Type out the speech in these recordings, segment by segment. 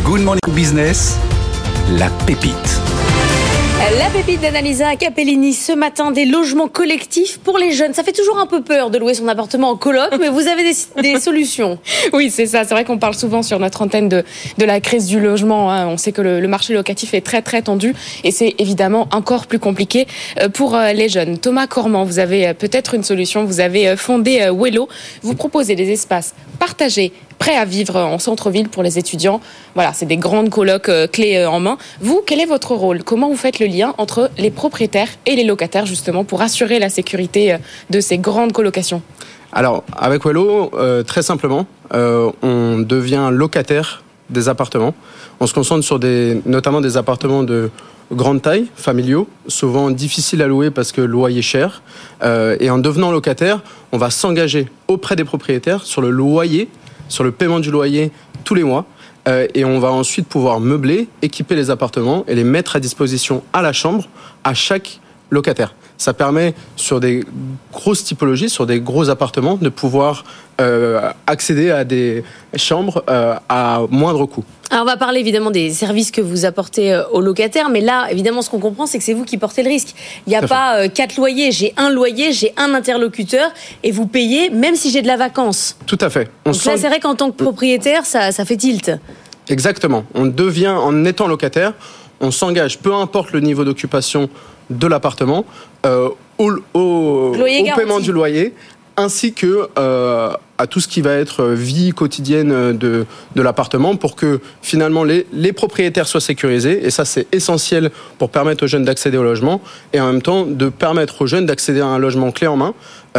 Good Morning Business, la pépite. La pépite d'Annalisa Capellini ce matin, des logements collectifs pour les jeunes. Ça fait toujours un peu peur de louer son appartement en coloc, mais vous avez des solutions. Oui, c'est ça. C'est vrai qu'on parle souvent sur notre antenne de la crise du logement. On sait que le marché locatif est très très tendu et c'est évidemment encore plus compliqué pour les jeunes. Thomas Cormand, vous avez peut-être une solution. Vous avez fondé Wello. Vous proposez des espaces partagés, prêts à vivre en centre-ville pour les étudiants. Voilà, c'est des grandes colocs clés en main. Vous, quel est votre rôle ? Comment vous faites le lien entre les propriétaires et les locataires, justement, pour assurer la sécurité de ces grandes colocations ? Alors, avec Wello, très simplement, on devient locataire des appartements. On se concentre sur notamment des appartements de grande taille, familiaux, souvent difficiles à louer parce que le loyer est cher. Et en devenant locataire, on va s'engager auprès des propriétaires sur le loyer, sur le paiement du loyer tous les mois. Et on va ensuite pouvoir meubler, équiper les appartements et les mettre à disposition à la chambre, à chaque locataire. Ça permet, sur des grosses typologies, sur des gros appartements, de pouvoir accéder à des chambres à moindre coût. Alors on va parler évidemment des services que vous apportez aux locataires, mais là, évidemment, ce qu'on comprend, c'est que c'est vous qui portez le risque. Il n'y a pas 4 loyers, j'ai un interlocuteur, et vous payez, même si j'ai de la vacance. Tout à fait. Donc là, c'est vrai qu'en tant que propriétaire, ça fait tilt. Exactement. On devient, en étant locataire, on s'engage, peu importe le niveau d'occupation de l'appartement, au paiement du loyer, ainsi que à tout ce qui va être vie quotidienne de l'appartement, pour que finalement les propriétaires soient sécurisés. Et ça, c'est essentiel pour permettre aux jeunes d'accéder au logement, et en même temps de permettre aux jeunes d'accéder à un logement clé en main,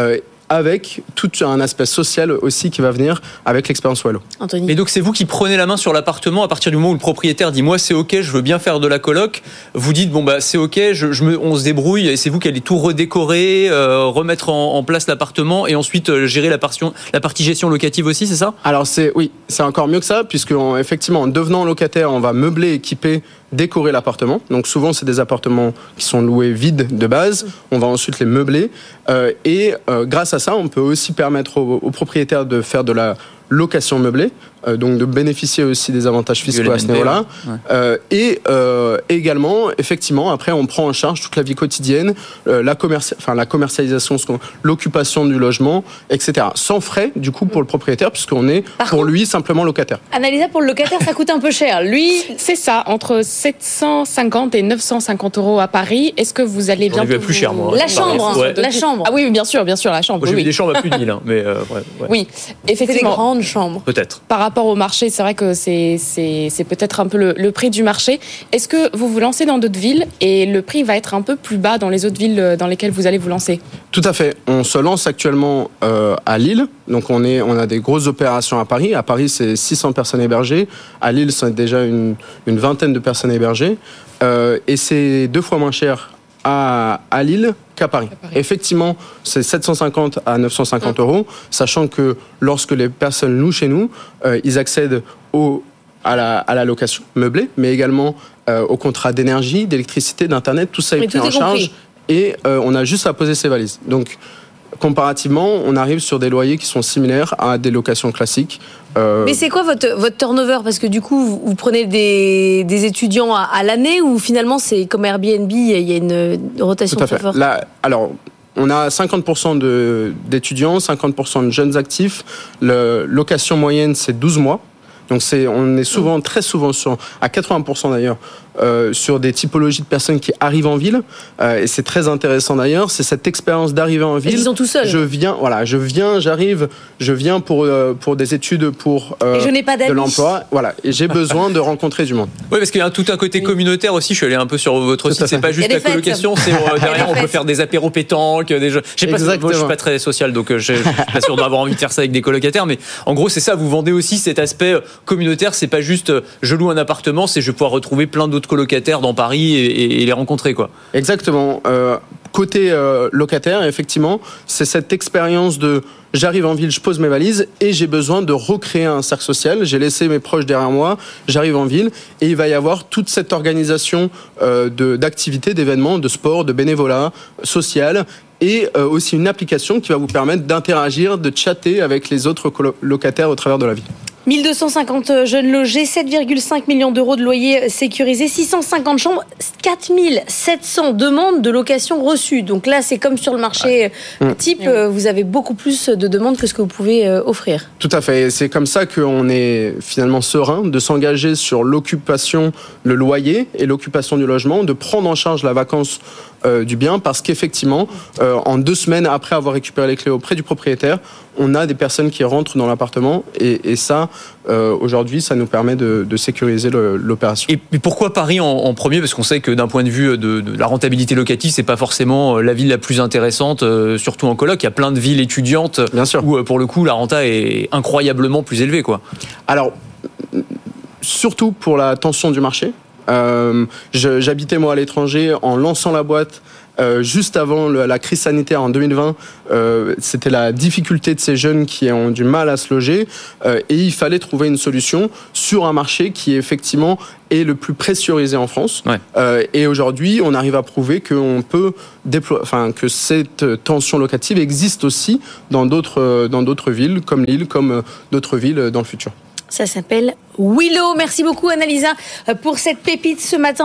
avec tout un aspect social aussi qui va venir avec l'expérience Wello. Anthony. Et donc c'est vous qui prenez la main sur l'appartement à partir du moment où le propriétaire dit moi c'est ok, je veux bien faire de la coloc. Vous dites bon bah c'est ok, on se débrouille, et c'est vous qui allez tout redécorer, remettre en place l'appartement et ensuite gérer la partie gestion locative aussi, c'est ça ? Alors c'est encore mieux que ça, puisque effectivement en devenant locataire, on va meubler, équiper, décorer l'appartement. Donc souvent c'est des appartements qui sont loués vides de base. On va ensuite les meubler et grâce à ça, on peut aussi permettre aux propriétaires de faire de la location meublée, donc de bénéficier aussi des avantages fiscaux à ce niveau-là. Ouais. Et également, effectivement, après, on prend en charge toute la vie quotidienne, la commercialisation, l'occupation du logement, etc. Sans frais, du coup, pour le propriétaire, puisqu'on est, pour lui, simplement locataire. Annalisa, pour le locataire, ça coûte un peu cher. Lui, c'est ça, entre 750 et 950 € à Paris. Est-ce que vous allez bien... plus cher, moi. La chambre, ouais. La chambre. Ah oui, bien sûr, la chambre. Moi, j'ai vu des chambres à plus de 1000, hein, mais ouais. Oui, effectivement. C'est des grandes chambres. Peut-être. Par rapport au marché, c'est vrai que c'est peut-être un peu le prix du marché. Est-ce que vous vous lancez dans d'autres villes et le prix va être un peu plus bas dans les autres villes dans lesquelles vous allez vous lancer ? Tout à fait. On se lance actuellement à Lille. Donc on a des grosses opérations à Paris. À Paris, c'est 600 personnes hébergées. À Lille, c'est déjà une vingtaine de personnes hébergées. Et c'est 2 fois moins cher à Lille qu'à Paris. Effectivement, c'est 750 à 950 €, sachant que lorsque les personnes louent chez nous, ils accèdent à la location meublée, mais également au contrat d'énergie, d'électricité, d'internet, tout ça est pris en charge, et on a juste à poser ses valises. Donc, comparativement, on arrive sur des loyers qui sont similaires à des locations classiques. Mais c'est quoi votre turnover ? Parce que du coup, vous prenez des étudiants à l'année, ou finalement c'est comme Airbnb, il y a une rotation très forte ? Là, alors, on a 50% d'étudiants, 50% de jeunes actifs. La location moyenne, c'est 12 mois. Donc on est très souvent à 80% d'ailleurs, sur des typologies de personnes qui arrivent en ville. Et c'est très intéressant d'ailleurs, c'est cette expérience d'arriver en ville. Ils sont tout seuls. J'arrive pour des études, pour et je n'ai pas d'amis. De l'emploi. Voilà, et j'ai besoin de rencontrer du monde. Oui, parce qu'il y a tout un côté communautaire aussi. Je suis allé un peu sur votre site. C'est pas juste la colocation, c'est derrière on peut faire des apéros pétanques, des jeux. Moi, je suis pas très social, donc je suis pas sûr d'avoir envie de faire ça avec des colocataires. Mais en gros, c'est ça. Vous vendez aussi cet aspect communautaire. C'est pas juste je loue un appartement, c'est je vais pouvoir retrouver plein d'autres colocataires dans Paris et les rencontrer, quoi. Exactement. Côté locataire, effectivement, c'est cette expérience de j'arrive en ville, je pose mes valises et j'ai besoin de recréer un cercle social. J'ai laissé mes proches derrière moi, j'arrive en ville et il va y avoir toute cette organisation d'activités, d'événements, de sport, de bénévolat social, et aussi une application qui va vous permettre d'interagir, de chatter avec les autres locataires au travers de la ville. 1250 jeunes logés, 7,5 millions d'euros de loyers sécurisés, 650 chambres, 4700 demandes de location reçues. Donc là, c'est comme sur le marché type, vous avez beaucoup plus de demandes que ce que vous pouvez offrir. Tout à fait. C'est comme ça qu'on est finalement serein de s'engager sur l'occupation, le loyer et l'occupation du logement, de prendre en charge la vacance du bien, parce qu'effectivement, en 2 semaines après avoir récupéré les clés auprès du propriétaire, on a des personnes qui rentrent dans l'appartement et ça, aujourd'hui, ça nous permet de sécuriser l'opération. Et pourquoi Paris en premier ? Parce qu'on sait que d'un point de vue de la rentabilité locative, c'est pas forcément la ville la plus intéressante, surtout en coloc. Il y a plein de villes étudiantes où, pour le coup, la renta est incroyablement plus élevée, quoi. Alors, surtout pour la tension du marché. J'habitais moi à l'étranger en lançant la boîte juste avant la crise sanitaire en 2020. C'était la difficulté de ces jeunes qui ont du mal à se loger et il fallait trouver une solution sur un marché qui effectivement est le plus pressurisé en France. Et aujourd'hui, on arrive à prouver qu'on peut que cette tension locative existe aussi dans d'autres villes comme Lille, comme d'autres villes dans le futur. Ça s'appelle Willow. Merci beaucoup Annalisa pour cette pépite ce matin.